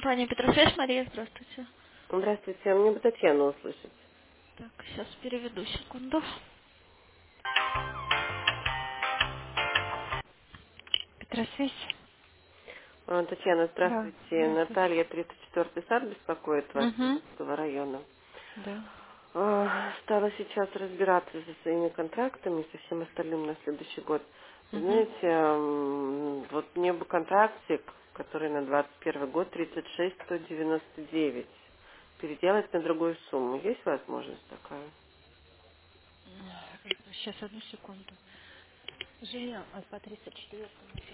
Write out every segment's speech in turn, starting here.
Компания Петросвязь, Мария, здравствуйте. Здравствуйте, мне бы Татьяну услышать. Так, сейчас переведу, секунду. Петросвязь? Татьяна, Да, здравствуйте. здравствуйте. Наталья, 34-й сад беспокоит вас из Угу, этого района. да. Стала сейчас разбираться со своими контрактами и со всем остальным на следующий год. Вы Угу. знаете, вот мне бы контрактик, который на 21 год 36-199, переделать на другую сумму. Есть возможность такая? Сейчас, одну секунду. Женя, а по 34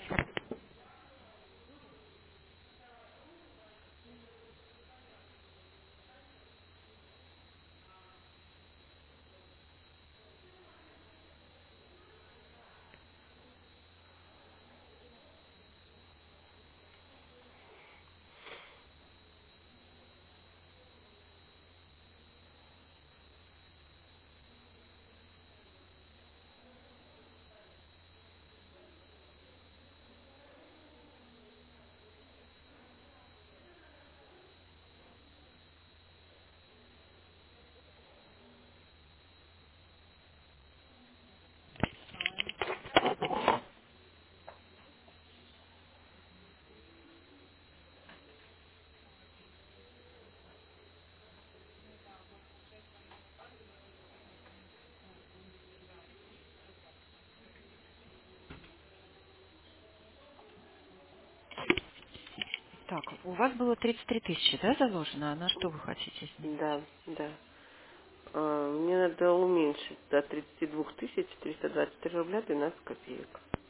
Так, у вас было 33 тысячи, да, заложено? А на что вы хотите изменить? Да, да. Мне надо уменьшить до 32 323 рубля 12 копеек.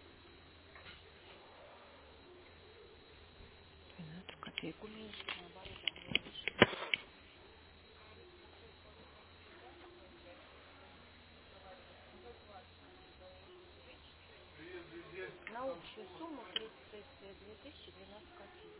12 копеек. На общую сумму 32 тысячи 12 копеек.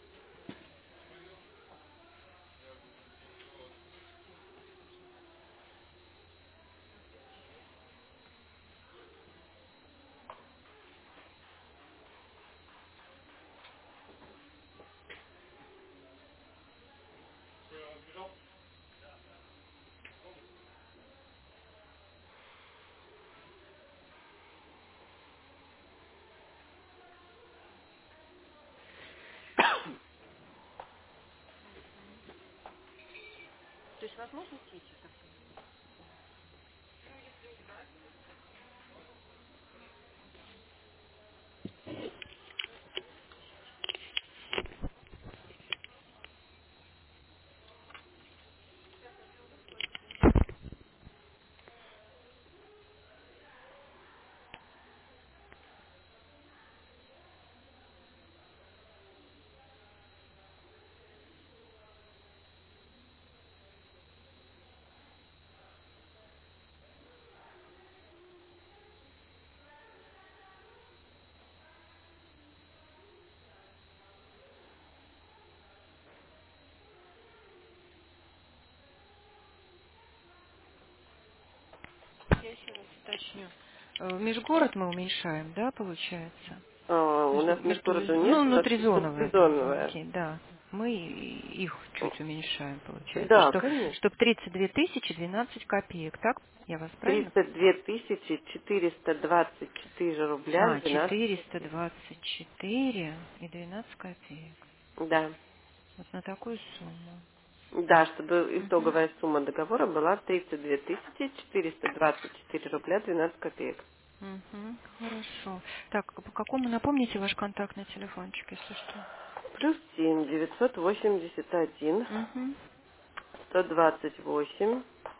То есть возможно снизить так? Я еще раз уточню. Межгород мы уменьшаем, да, получается? У нас межгорода нет, Ну, у нас внутризоновые внутризоновая. звонки, да. Мы их чуть уменьшаем, получается. Да, Что, конечно. чтоб 32 тысячи 12 копеек, так? Я вас правильно? 32 424 рубля А, 12 копеек. 424 и 12 копеек. Да. Вот на такую сумму. Да, чтобы Угу. итоговая сумма договора была 32 424 рубля 12 копеек. Угу. Хорошо. Так, по какому напомните ваш контактный телефончик, если что? Плюс 7 981 Угу. 128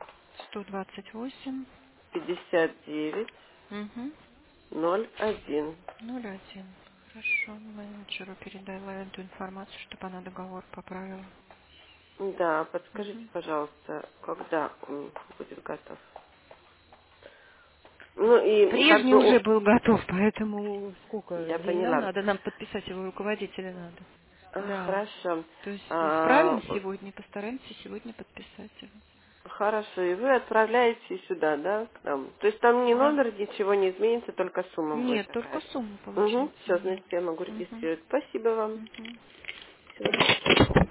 128. 59 Угу. 01. 01. Хорошо. Менеджеру передала эту информацию, чтобы она договор поправила. Да, подскажите, Мгм. пожалуйста, когда он будет готов? Ну и как Прежний бы уже был готов, поэтому сколько я дней нам поняла. надо? Нам подписать его руководителя надо. Да. Хорошо. То есть А, исправим сегодня, постараемся сегодня подписать его. Хорошо, и вы отправляете сюда, да, к нам? То есть там ни Да. номер, ничего не изменится, только сумма будет Нет, только такая. сумма Угу, получается все, меняется. значит, я могу Угу. регистрировать. Спасибо вам. Угу. Всего